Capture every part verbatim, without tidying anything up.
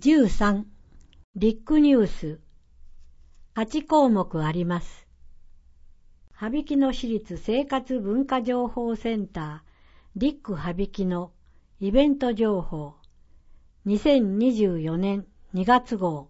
じゅうさん、リックニュース。はち項目あります。羽曳野市立生活文化情報センター、リック羽曳野イベント情報。にせんにじゅうよねんにがつ号。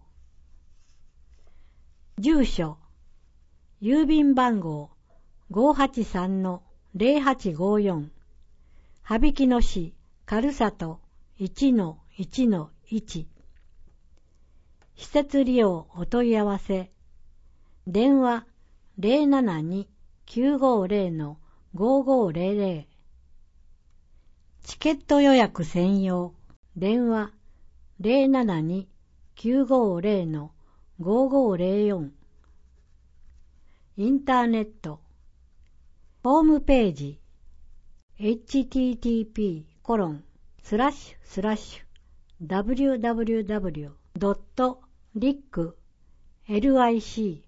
住所、郵便番号 ごーはちさんのぜろはちごよん、羽曳野市軽里 いちのいちのいち。施設利用お問い合わせ。電話 ゼロななに きゅうごゼロ のごーごーゼロゼロ。チケット予約専用。電話 ゼロななに きゅうごゼロ のごーごーゼロよん。インターネット。ホームページ。エイチティーティーピーコロンスラッシュスラッシュダブリューダブリューダブリュードットリックリック羽曳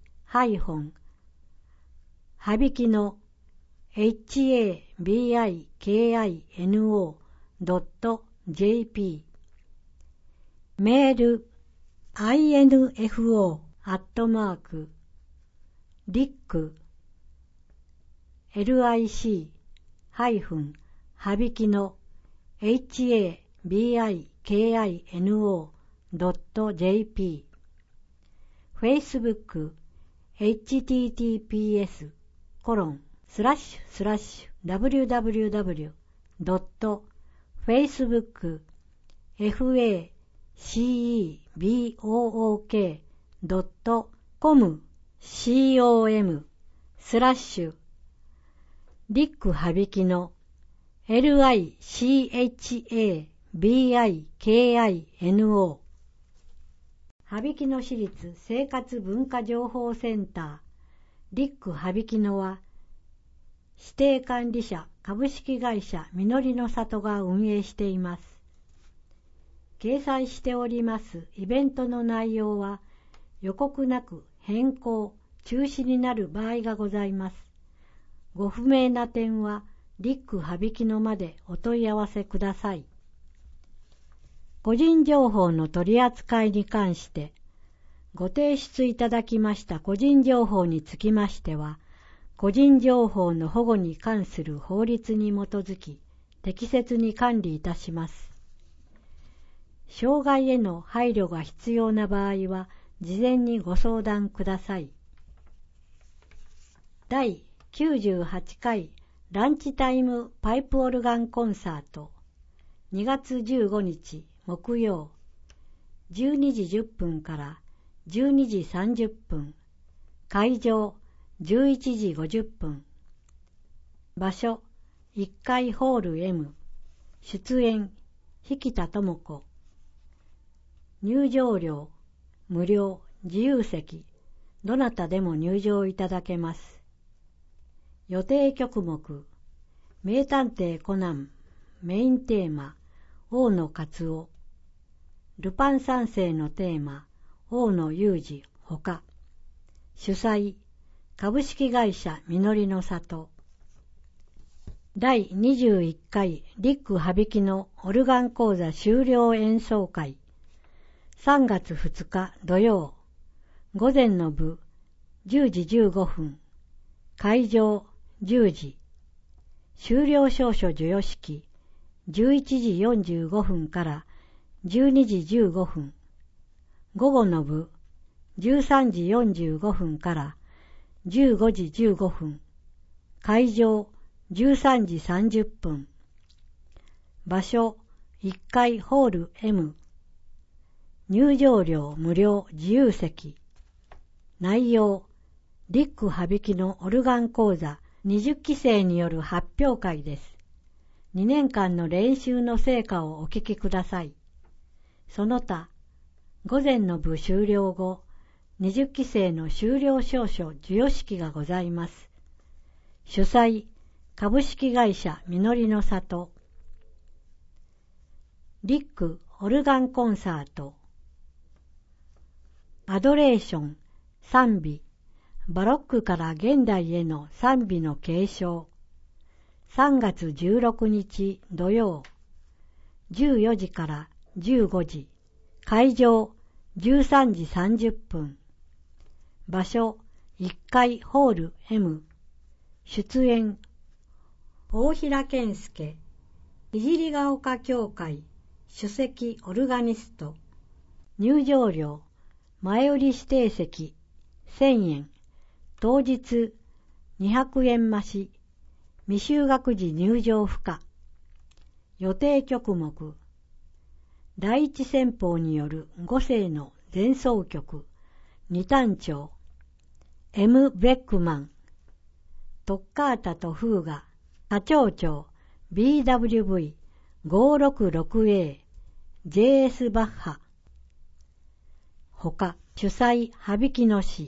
野 エイチエービーアイケーアイエヌオードットジェーピー。メール アイエヌエフオー アットマークリック リック 羽曳野 エイチエービーアイケーアイエヌオードットジェーピー。Facebook エイチティーティーピーエスコロンスラッシュスラッシュダブリューダブリューダブリュードットフェイスブックエフエーシーイービーオーオーケードットコムシーオーエムスラッシュリック羽曳野 エルアイシーエイチエービーアイケーアイエヌオー。羽曳野市立生活文化情報センターリック羽曳野は指定管理者株式会社みのりの里が運営しています。掲載しておりますイベントの内容は予告なく変更、中止になる場合がございます。ご不明な点はリック羽曳野までお問い合わせください。個人情報の取り扱いに関してご提出いただきました個人情報につきましては、個人情報の保護に関する法律に基づき適切に管理いたします。障害への配慮が必要な場合は事前にご相談ください。だいきゅうじゅうはちかいランチタイムパイプオルガンコンサートにがつじゅうごにち木曜じゅうにじじゅっぷんからじゅうにじさんじゅっぷん、会場じゅういちじごじゅっぷん、場所いっかいホール エム、出演引田智子。入場料無料、自由席、どなたでも入場いただけます。予定曲目、名探偵コナン、メインテーマ、大野勝夫、ルパン三世のテーマ、大野雄二ほか。主催、株式会社みのりの里。だいにじゅういっかいリック羽曳野オルガン講座修了演奏会。さんがつふつか土曜、午前の部じゅうじじゅうごふん、会場じゅうじ、修了証書授与式じゅういちじよんじゅうごふんからじゅうにじじゅうごふん、午後の部じゅうさんじよんじゅうごふんからじゅうごじじゅうごふん、会場じゅうさんじさんじゅっぷん、場所いっかいホール エム、入場料無料自由席。内容、リック羽曳野オルガン講座にじゅっきせいによる発表会です。にねんかんの練習の成果をお聞きください。その他、午前の部終了後、にじゅっきせいの修了証書授与式がございます。主催、株式会社みのりの里。リックオルガンコンサート。アドレーション、賛美、バロックから現代への賛美の継承。さんがつじゅうろくにち土曜、じゅうよじからじゅうごじ、 会場じゅうさんじさんじゅっぷん。場所いっかいホール エム。出演大平健介、聖ヶ丘教会首席オルガニスト。入場料前売り指定席せんえん、当日にひゃくえん増し、未就学時入場不可。予定曲目第一旋法による五世の前奏曲二単調 M ベックマン、トッカータとフーガ多長調 ビーダブリューブイごひゃくろくじゅうろくエー ジェイエス バッハ。ほか主催羽曳野市。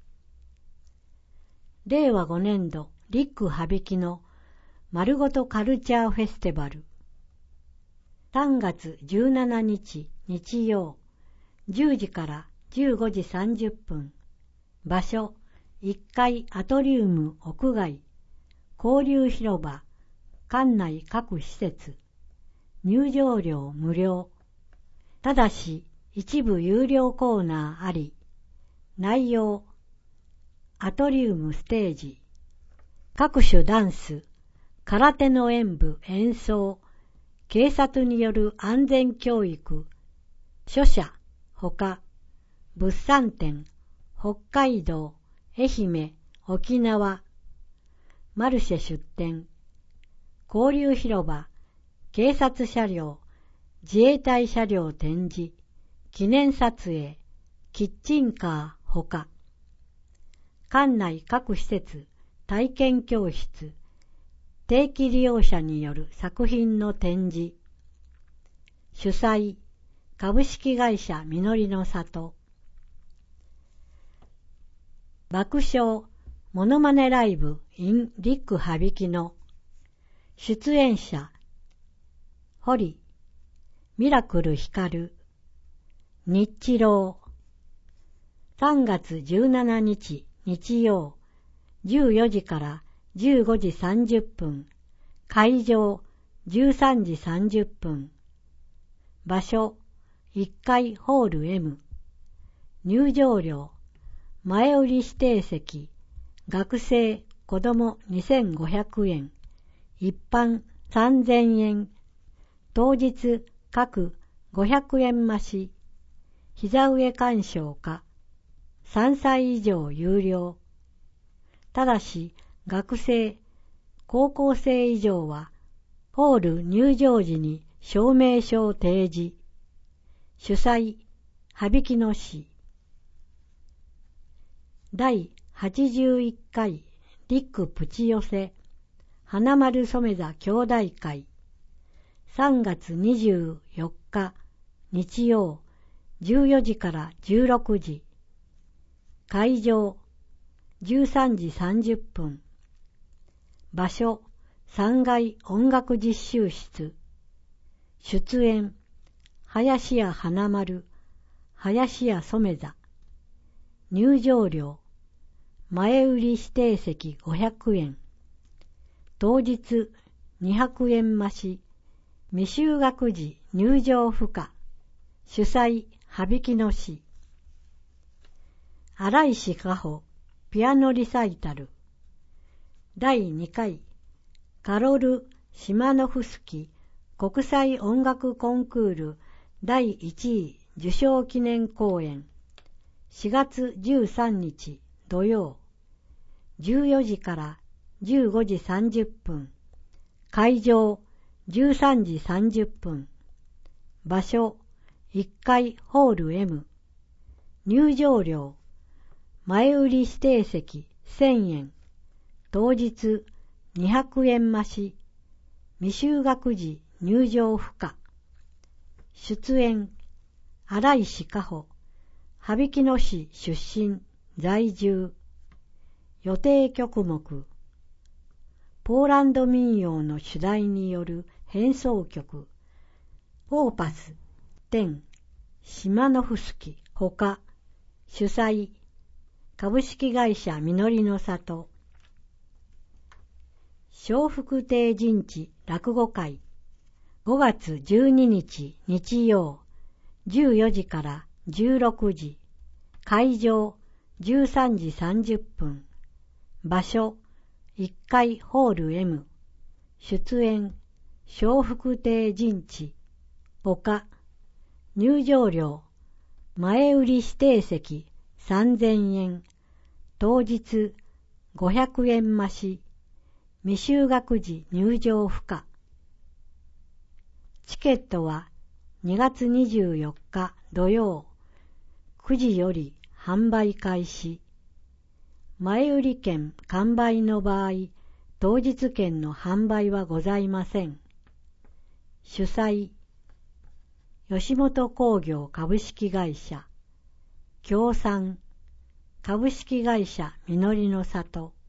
れいわごねんどリック羽曳野丸ごとカルチャーフェスティバル。さんがつじゅうしちにち日曜じゅうじからじゅうごじさんじゅっぷん。場所いっかいアトリウム屋外交流広場館内各施設。入場料無料。ただし一部有料コーナーあり。内容アトリウムステージ、各種ダンス、空手の演舞演奏、警察による安全教育、書写、ほか、物産展、北海道、愛媛、沖縄、マルシェ出店、交流広場、警察車両、自衛隊車両展示、記念撮影、キッチンカーほか、館内各施設、体験教室、定期利用者による作品の展示。主催、株式会社みのりの里。爆笑モノマネライブ in リック羽曳野。出演者、堀、ミラクルヒカル、日知郎。さんがつじゅうしちにち日曜じゅうよじからじゅうごじさんじゅっぷん。会場じゅうさんじさんじゅっぷん。場所いっかいホール エム。入場料前売り指定席学生子どもにせんごひゃくえん、一般さんぜんえん、当日各ごひゃくえん増し、膝上鑑賞かさんさい以上有料。ただし学生、高校生以上はホール入場時に証明書を提示。主催、羽曳野市。第はちじゅういっかいリックプチ寄せ花丸染座兄弟会。さんがつにじゅうよっか日曜じゅうよじからじゅうろくじ。会場じゅうさんじさんじゅっぷん。場所さんがい音楽実習室。出演林家花丸、林家染座。入場料前売り指定席ごひゃくえん、当日にひゃくえん増し、未就学時入場不可。主催羽曳野市。新井氏加穂ピアノリサイタル。だいにかいカロル・シマノフスキ国際音楽コンクールだいいちい受賞記念公演。しがつじゅうさんにち土曜じゅうよじからじゅうごじさんじゅっぷん。会場じゅうさんじさんじゅっぷん。場所いっかいホール エム。入場料前売り指定席せんえん、当日にひゃくえん増し、未就学時入場不可。出演新井氏加穂、羽曳野市出身在住。予定曲目ポーランド民謡の主題による変奏曲オーパスじゅうシマノフスキほか。主催株式会社みのりの里。笑福亭陣地落語会ごがつじゅうににち日曜じゅうよじからじゅうろくじ、会場じゅうさんじさんじゅっぷん、場所いっかいホール M、出演笑福亭陣地、丘、入場料、前売り指定席さんぜんえん、当日ごひゃくえん増し、未就学時入場不可。チケットはにがつにじゅうよっか土曜くじより販売開始。前売り券完売の場合、当日券の販売はございません。主催、吉本興業株式会社、協賛、株式会社みのりの里、